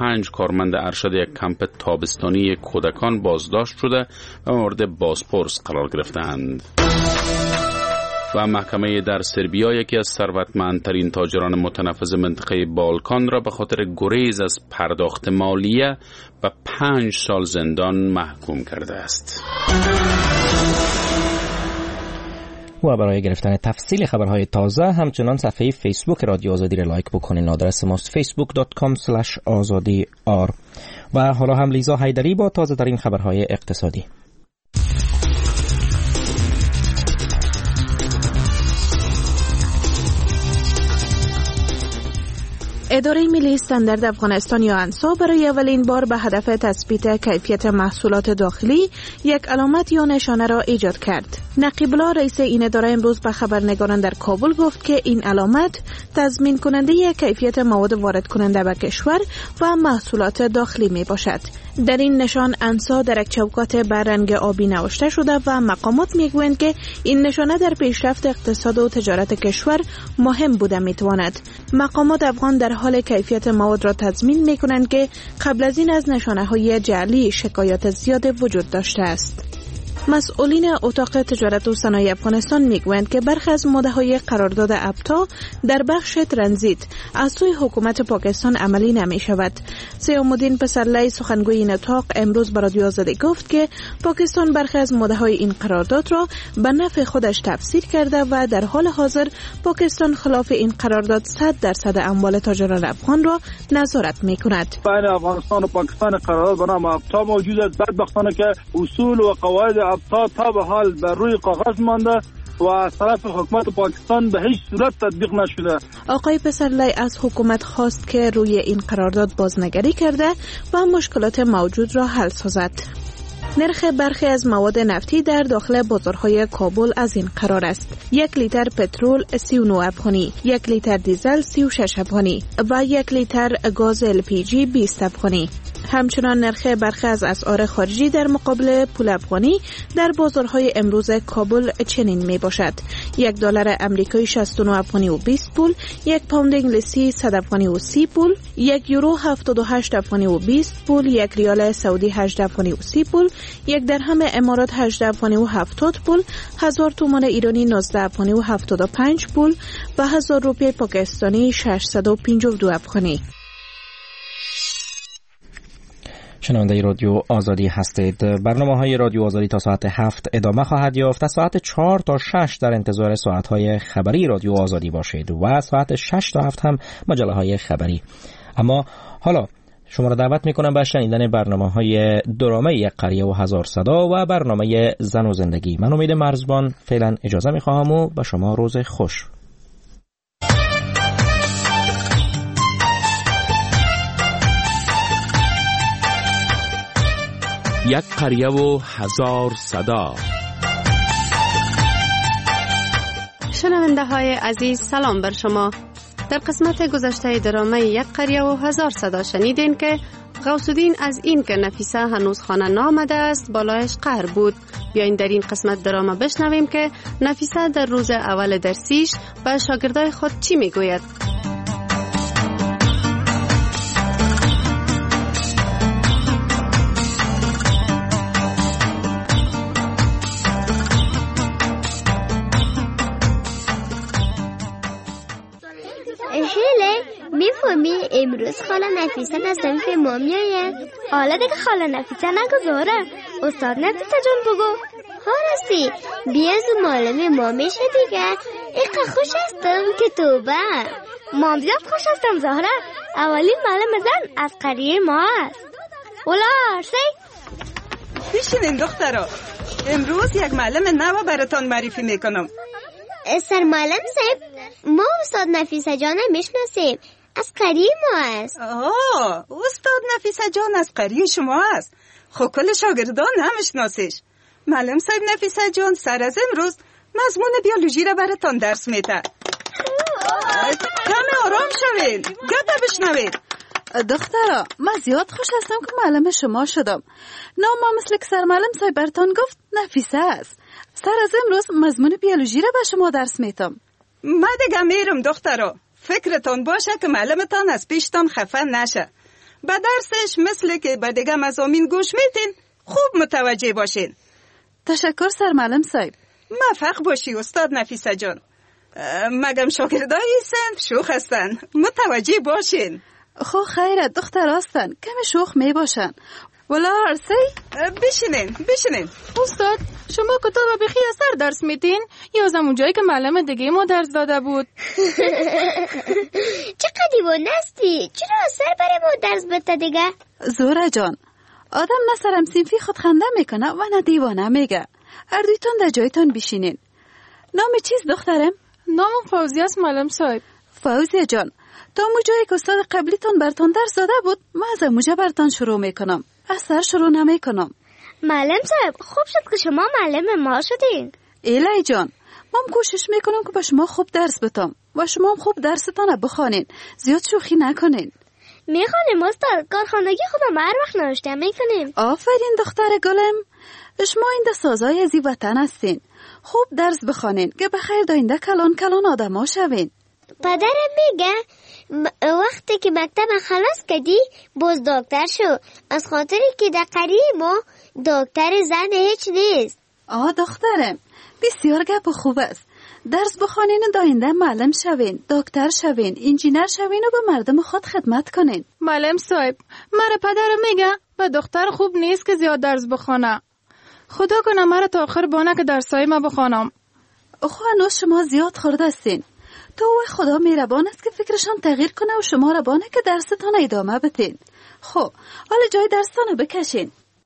5 کارمند ارشد یک کمپ تابستانی کودکان بازداشت شده و مورد بازپرس قرار گرفتند. و محکمه در سربیا یکی از ثروتمندترین تاجران متنفذ منطقه بالکان را به خاطر گریز از پرداخت مالیه به 5 سال زندان محکوم کرده است. و برای گرفتن تفصیل خبرهای تازه همچنان صفحه فیسبوک رادیو آزادی را لایک بکنین. آدرس ماست facebook.com/azadi.r. و حالا هم لیزا حیدری با تازه ترین خبرهای اقتصادی. اداره ملی استاندارد افغانستان یا انسا برای اولین بار به هدف تثبیت کیفیت محصولات داخلی یک علامت یا نشانه را ایجاد کرد. نقیب الله رئیس این اداره امروز به خبرنگاران در کابل گفت که این علامت تضمین کننده کیفیت مواد وارد کننده به کشور و محصولات داخلی می باشد. در این نشان انسا در یک چوکات بر رنگ آبی نوشته شده و مقامات میگویند که این نشانه در پیشرفت اقتصاد و تجارت کشور مهم بوده میتواند. مقامات افغان در حال کیفیت مواد را تضمین میکنند که قبل از این از نشانه های جعلی شکایات زیاد وجود داشته است. مسئولین اتاق تجارت و صنایع افغانستان میگویند که برخی از ماده‌های قرارداد ابتا در بخش ترانزیت از سوی حکومت پاکستان عملی نمی شود. سیام‌الدین پسرلی سخنگوی این اتاق امروز به رادیو آزادی گفت که پاکستان برخی از ماده‌های این قرارداد را به نفع خودش تفسیر کرده و در حال حاضر پاکستان خلاف این قرارداد 100% اموال تاجران افغان را نظارت می‌کند. بین افغانستان و پاکستان قرارداد به نام ابتا موجود است. بدبختانه که اصول و قواعد ابتا تا به حال بر روی کاغذ مانده و از طرف حکومت پاکستان به هیچ صورت تطبیق نشده. آقای پسرلی از حکومت خواست که روی این قرارداد بازنگری کرده و مشکلات موجود را حل سازد. نرخ برخی از مواد نفتی در داخل بازارهای کابل از این قرار است: 1 لیتر پترول 39 افغانی، 1 لیتر دیزل 36 افغانی و 1 لیتر گاز LPG 20 افغانی. همچنان نرخ برخی از اسعار خارجی در مقابل پول افغانی در بازارهای امروز کابل چنین می باشد: 1 دلار امریکایی 69 افغانی و 20 پول، 1 پوند انگلیسی 100 افغانی و 30 پول، 1 یورو 78 افغانی و 20 پول، 1 ریال سعودی 8 افغانی و 30 پول، 1 درهم امارات 8 افغانی و 70 پول، 1000 تومان ایرانی 19 افغانی و 75 پول و 1000 روپیه پاکستانی 652 افغانی. شنونده رادیو آزادی هستید. برنامه‌های رادیو آزادی تا ساعت 7 ادامه خواهد یافت. ساعت 4 تا 6 در انتظار ساعت‌های خبری رادیو آزادی باشید و ساعت 6 تا 7 هم مجله‌های خبری. اما حالا شما را دعوت می‌کنم به شنیدن برنامه‌های درامه یک قریه و هزار صدا و برنامه زن و زندگی. من امید مرزبان فعلا اجازه می‌خواهم و به شما روز خوش. یک قریه و هزار صدا. شنونده های عزیز سلام بر شما. در قسمت گذشته درامه یک قریه و هزار صدا شنیدین که غوث‌الدین از این که نفیسه هنوز خانه نامده است بالایش قهر بود. بیاین در این قسمت درامه بشنویم که نفیسه در روز اول درسیش به شاگردای خود چی میگوید. میفهمی امروز خاله نفیسه از صنف ما میآید؟ حالا دیگه خاله نفیسه نگذاره. استاد نفیسه جان بگو. ها راستی بیا از معلم ما میشه دیگه. ایقا خوش هستم که توبه. ما زیاد خوش هستم زهره. اولین معلم زن از قریه ما است. اولا عرصی بشینین دخترا. امروز یک معلم نو براتان معرفی میکنم. سر معلم صاحب ما استاد نفیسه جان میشناسیم. از قریه ما است. استاد نفیسه جان از قریه شما است. خب کل شاگردان نمیشناسیش. معلم صاحب نفیسه جان سر از امروز مضمون بیولوژی را براتان درس میده. کمی آرام شوین. گپ بشنوید. دخترا من زیاد خوش هستم که معلم شما شدم. نامم مثل که سر معلم صاحب براتان گفت نفیسه است. سر از امروز مضمون بیولوژی را به شما درس میدم. من دیگه میرم دخترا. فکرتان باشه که معلمتان از پیشتان خفه نشه. به درسش مثل که به دیگه مضامین گوش میتین خوب متوجه باشین. تشکر سرمعلم صاحب. موفق باشی استاد نفیسه جان. مگم شاگردای سنف شوخ هستن، متوجه باشین. خو خیره دختر هستن، کمی شوخ می باشن. ولا عرصی؟ بشینین. استاد شما کتاب بخی اثر درس میتین یا از همون جایی که معلم دیگه ما درس داده بود؟ چقدر دیوانه هستی؟ چرا اثر برای ما درس بده دیگه؟ زوره جان، آدم نه سرم سینفی خود خنده میکنه و نه دیوانه میگه. هر دویتون در جایتون بشینین. نام چیز دخترم؟ نامم فوزیه است معلم صاحب. فوزیه جان، تا موجایی که استاد قبلیتون برتون درس داده بود ما از موجه برتون شروع میکنم، اثر شروع نمیکنم. معلم صاحب خوب شد که شما معلم ما شدین. ایلی جان، من کوشش میکنم که به شما خوب درس بدم و شما هم خوب درستان بخوانین، زیاد شوخی نکنین. میخوانیم استاد، کارخانگی خودم هر وقت نوشته میکنیم. آفرین دختر گلم، شما این ده سازای از این وطن هستین. خوب درس بخوانین که بخیر داینده کلان آدم ها شوین. پدرم میگه وقتی که مکتب خلاص کردی باز دکتر شو، از خاطری که در قریه ما دکتر زن هیچ نیست. دخترم بسیار گپ خوب است. درس بخوانین داینده معلم شوین، دکتر شوین، انجینر شوین و به مردم خود خدمت کنین. معلم صاحب مرا پدرم میگه و دختر خوب نیست که زیاد درس بخونه. خدا کنه مرا تا آخر بانه که درسای ما بخوانم. هنوز شما زیاد خورده هستین. تو خدا مهربان است که فکرشان تغییر کنه و شما را بانه که درستان ادامه بتین. خب حالا جای درستان بکشین.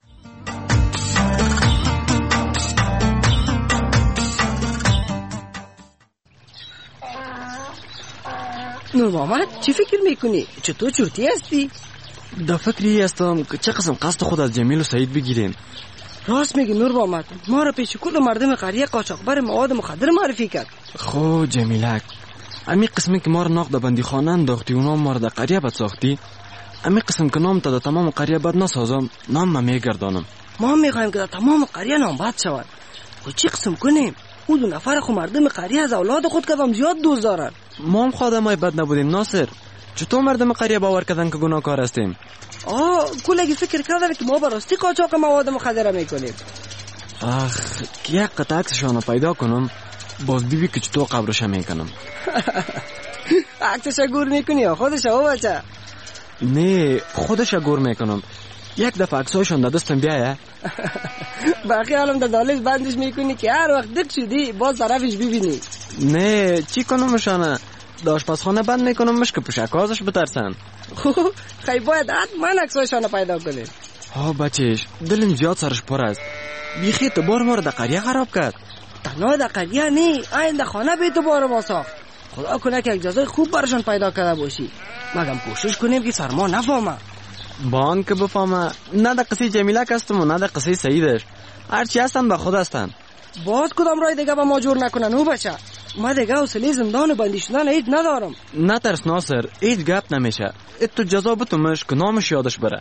نور محمد چی فکر میکنی؟ چطور چرتی هستی؟ در فکری هستم که چه قسم قصد خود از جمیل و سعید بگیریم. راست میگی نور محمد، ما را پیش کل مردم قریه قاچاقبر مواد مخدر معرفی کرد. خو جمیلک، امی قسمی که ما را ناق در بندی خانه انداختی و نام ما را در قریه بد ساختی، امی قسم که نام تا در تمام قریه بد نسازم نام ما میگردانم. ما میخوایم که در تمام قریه نام بد شود. خو چی قسم کنیم؟ او دو نفر خو مردم قریه از اولاد خود کدام زیاد دوست دارن. ما هم خادمای بد نبودیم ناصر. چطور مردم قریه باور کردن که گناهکار هستیم؟ کلگی فکر کردن که ما براستی قاچاق مواد مخدر میکنیم. که یک قطعه عکسشان پیدا کنم باز بیبی که چطور قبرش میکنم. عکسش گور میکنی خودش بچه؟ نه خودش گور میکنم. یک دفعه عکسایشان در دستم بیایه. باقی حالم در دالش بندش میکنی که هر وقت دق شدی باز طرفش ببینی. نه چی کنمشانه؟ آشپزخانه بند میکنمش که پوشکازش بترسن. خیلی باید حتما عکسایشان پیدا کنیم. بچهش دلم زیاد سرش پر است. بیخی اعتبار ما رو در قریه خراب کرد. تنها در قریه نه، این در خانه به اعتبار ما ساخت. خدا کنه که یک جزای خوب برشان پیدا کرده باشی. مگم کوشش کنیم که سرما نفهمه. بان که بفهمه نه در قصه جمیلک هستم و نه در قصه سعیدش. هرچی هستن به خود هستن. باز کدام رای دیگه با ما جور نکنن او بچه. ما دیگه حوصله زندان و بندی شدن هیچ ندارم. نه ترس ناصر، هیچ گپ نمیشه. تو جزا بتومش که نامش یادش بره.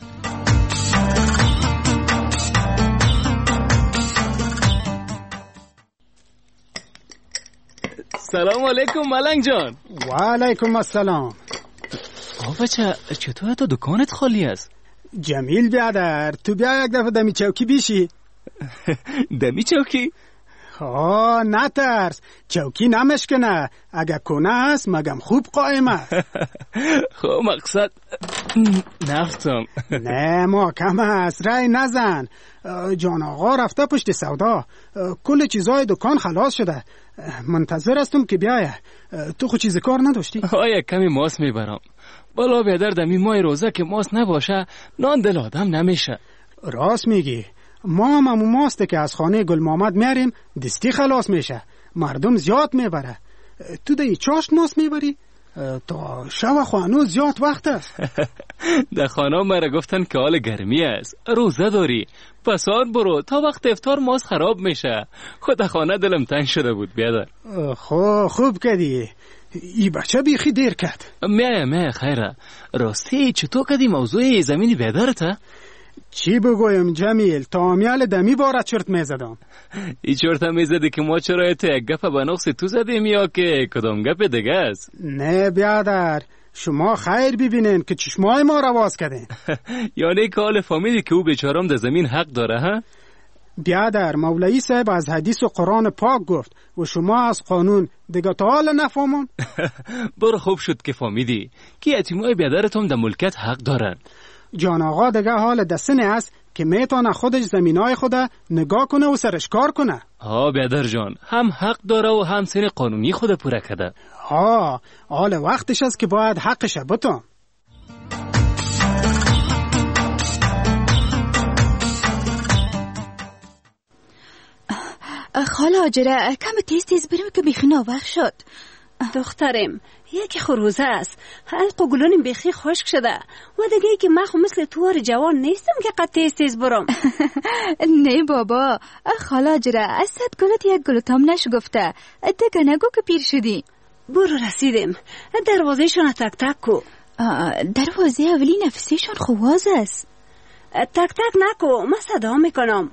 سلام علیکم ملنگ جان. و علیکم السلام. بچه چطور تو دکانت خالی است؟ جمیل بیادر تو بیا یک دفعه دمی چوکی بیشی. دمی چوکی؟ نه ترس، چوکی نمشکنه، اگه کنه هست مگم خوب قائمه. خب مقصد نفتم. نه محکم است، رای نزن. جان آقا رفته پشت سودا، کل چیزای دکان خلاص شده، منتظر هستم که بیایه. تو خود چیز کار نداشتی؟ یک کمی ماس میبرم. بالا بیادر دمی ماه روزه که ماس نباشه نان دل آدم نمیشه. راست میگی، ما هم ماسته که از خانه گل محمد میاریم دستی خلاص میشه، مردم زیاد میبره. تو دی چاشت ماس میبری؟ تا شب خوانو زیاد وقت است. در خانه مرا گفتن که حال گرمی است، روزه داری، پس آن برو تا وقت افطار ماس خراب میشه. خود خانه دلم تنگ شده بود بیادر. خوب کردی، ای بچه بیخی دیر کرد. میه خیره. راستی چطور کردی موضوع زمینی بیادرته؟ چی بگویم جمیل، تا امیال دمی بارد چرت میزدم. ای چرت هم میزدی که ما چرا یک گپ به نقص تو زدیم یا که کدام گپ دیگه است؟ نه بیادر، شما خیر ببینین که چشمای ما رو باز کردین. یعنی که حال فهمیدی که او بیچارم در زمین حق داره ها؟ بیادر، مولوی صاحب از حدیث و قرآن پاک گفت و شما از قانون دیگه تا حالا نفهمون. برو خوب شد که فهمیدی که یتیمای بیادرت هم در ملکت حق دارن. جان آقا دیگه حال دستنه است که میتونه خودش زمینای خود نگاه کنه و سرش کار کنه. ها بیادر جان، هم حق داره و هم سن قانونی خود پوره کرده. ها، حال وقتش است که باید حقش بتون. خاله هاجره کم تیز بریم که بیخی ناوقت شد. دخترم یکی خروزه است، حلق و گلونم بیخی خشک شده و دیگه که من خو مثل توار جوان نیستم که قد تیز برم. نه بابا، خاله هاجره از 100 گلت یک گلتام نشگفته، دیگه نگو که پیر شدی. برو رسیدم، دروازه شون تک تک کو. دروازه اولی نفسیشون خواز است. تک تک نکو، من صدا میکنم.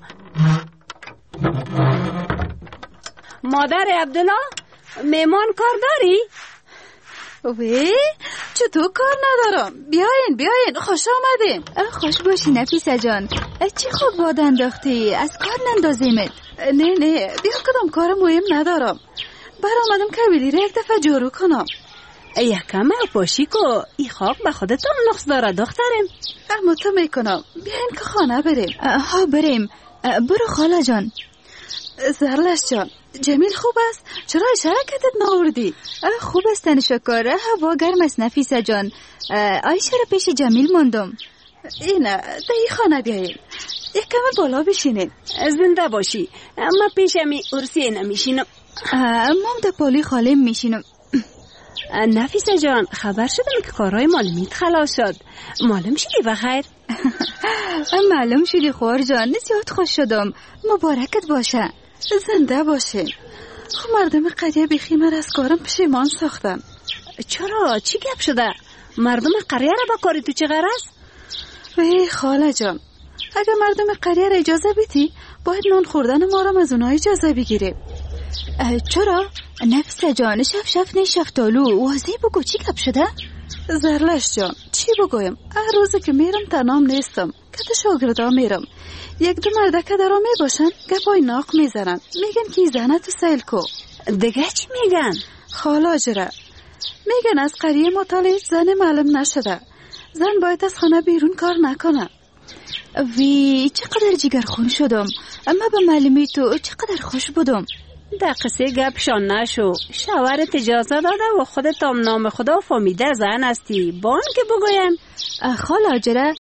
مادر عبدالله، میمان کار داری؟ وی چطور کار ندارم؟ بیاین خوش آمدیم. خوش باشی نفیسه جان، چی خوب باد انداختی؟ از کار نندازیمت. نه بیا کدام کار مهم ندارم، برآمدم که ویلی را یک دفعه جارو کنم. یکم پاشی کو، ای خاک به خودتان نقص داره دخترم. اما تو میکنم، بیاین که خانه بریم. ها بریم، برو خاله جان. زرلش جان، جمیل خوب است؟ چرا شرکتت ناوردی؟ خوب است نشکر، هوا گرم است نفیسه جان. آیشه را پیش جمیل ماندم. اینه دایی خانه بیاییم، یک کمر بالا بشینین. زنده باشی، اما پیش امی ارسی نمیشینم. مام در پالی خالم میشینم. نفیسه جان، خبر شدم که کارهای معلومیت خلاص شد. معلوم شدی بخیر؟ معلوم شدی خوار جان، زیاد خوش شدم. مبارکت باشه. زنده باشین. خب مردم قریه بیخی من از کارم پشیمان ساختن. چرا؟ چی گپ شده؟ مردم قریه را با کاری تو چه غرض؟ وی خاله جان، اگه مردم قریه را اجازه بیتی باید نان خوردن ما را از اونها اجازه بگیریم. چرا؟ نفسه جان، شف شفتالو واضح بگو چی گپ شده؟ زرلش جان، چی بگویم؟ هر روزی که میرم تنام نیستم، کت شاگردا میرم. یک دو مردکه درا میباشن گپای ناق میزنن، میگن که زنه تو سیل کو. دیگه چی میگن؟ خالا جره میگن از قریه مطالعه زن معلوم نشده، زن باید از خانه بیرون کار نکنه. وی چقدر جگرخون شدم، اما به معلومی تو چقدر خوش بودم. در قصه گپشان نشو، شوهرت اجازه داده و خودت هم نام خدا فهمیده زن هستی، بان که بگویم. خاله هاجره